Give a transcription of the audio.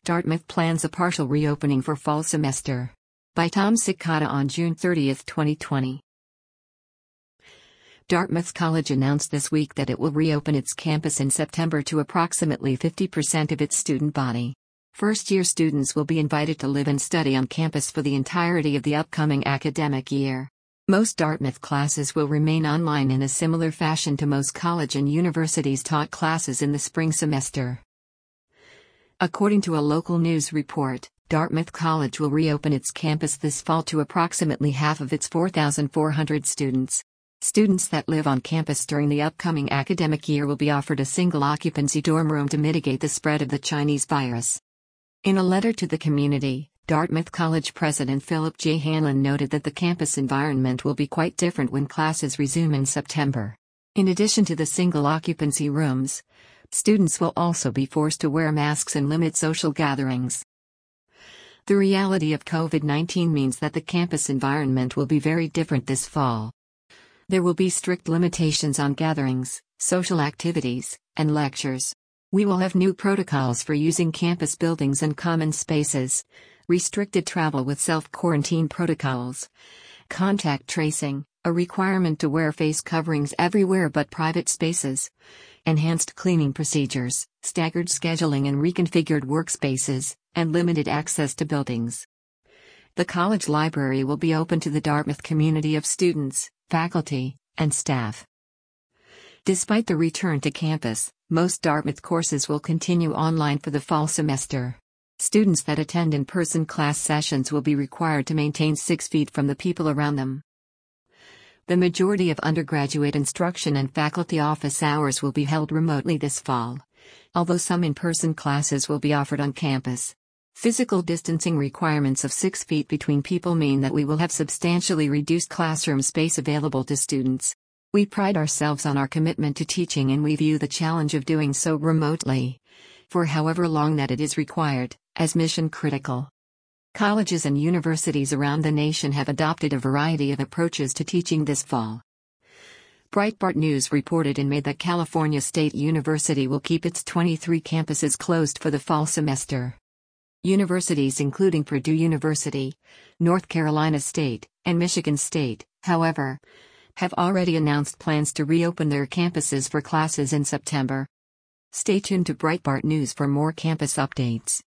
Dartmouth plans a partial reopening for fall semester. By Tom Cicada on June 30, 2020. Dartmouth College announced this week that it will reopen its campus in September to approximately 50% of its student body. First-year students will be invited to live and study on campus for the entirety of the upcoming academic year. Most Dartmouth classes will remain online in a similar fashion to most college and universities taught classes in the spring semester. According to a local news report, Dartmouth College will reopen its campus this fall to approximately half of its 4,400 students. Students that live on campus during the upcoming academic year will be offered a single-occupancy dorm room to mitigate the spread of the Chinese virus. In a letter to the community, Dartmouth College President Philip J. Hanlon noted that the campus environment will be quite different when classes resume in September. In addition to the single-occupancy rooms, students will also be forced to wear masks and limit social gatherings. The reality of COVID-19 means that the campus environment will be very different this fall. There will be strict limitations on gatherings, social activities, and lectures. We will have new protocols for using campus buildings and common spaces, restricted travel with self-quarantine protocols, contact tracing, a requirement to wear face coverings everywhere but private spaces, enhanced cleaning procedures, staggered scheduling and reconfigured workspaces, and limited access to buildings. The college library will be open to the Dartmouth community of students, faculty, and staff. Despite the return to campus, most Dartmouth courses will continue online for the fall semester. Students that attend in-person class sessions will be required to maintain 6 feet from the people around them. The majority of undergraduate instruction and faculty office hours will be held remotely this fall, although some in-person classes will be offered on campus. Physical distancing requirements of 6 feet between people mean that we will have substantially reduced classroom space available to students. We pride ourselves on our commitment to teaching and we view the challenge of doing so remotely, for however long that it is required, as mission critical. Colleges and universities around the nation have adopted a variety of approaches to teaching this fall. Breitbart News reported in May that California State University will keep its 23 campuses closed for the fall semester. Universities including Purdue University, North Carolina State, and Michigan State, however, have already announced plans to reopen their campuses for classes in September. Stay tuned to Breitbart News for more campus updates.